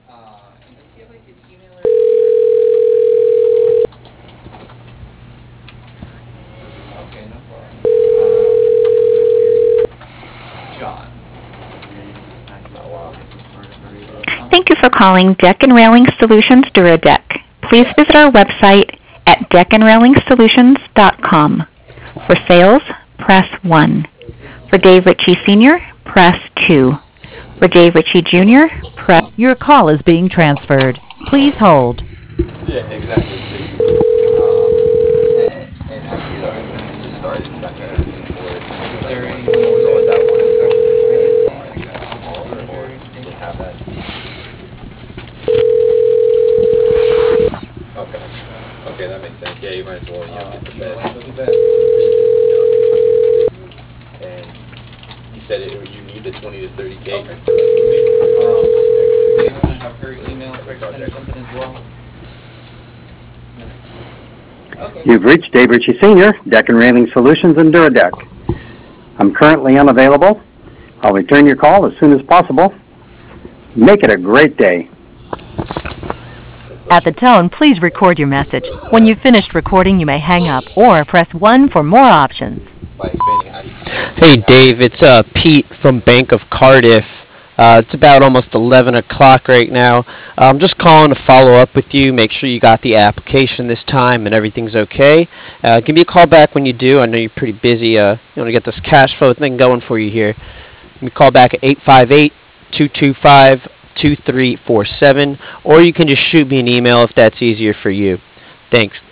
And to see if I could email her. Okay, no problem. John. Thank you for calling Deck and Railing Solutions Duradeck. Please visit our website at deckandrailingsolutions.com. For sales, press 1. For Dave Ritchie Sr., press 2. For Dave Ritchie Jr., press... Your call is being transferred. Please hold. Yeah, exactly. And actually, though, I just started back at Is there anyone was over always there that that one. wants to Or didn't have that. Okay. Okay, that makes sense. Yeah, you might as well, get the bed. And you said you need the 20 to 30K. Okay. Do you want to have her email quick send or something as well? Okay. You've reached Dave Ritchie Sr., Deck and Railing Solutions in Duradeck. I'm currently unavailable. I'll return your call as soon as possible. Make it a great day. At the tone, please record your message. When you've finished recording, you may hang up or press 1 for more options. By expanding how you Hey Dave, it's Pete from Bank of Cardiff. It's about almost 11 o'clock right now. I'm just calling to follow up with you, make sure you got the application this time and everything's okay. Give me a call back when you do. I know you're pretty busy. You want to get this cash flow thing going for you here. Give me a call back at 858-225-2347, or you can just shoot me an email if that's easier for you. Thanks.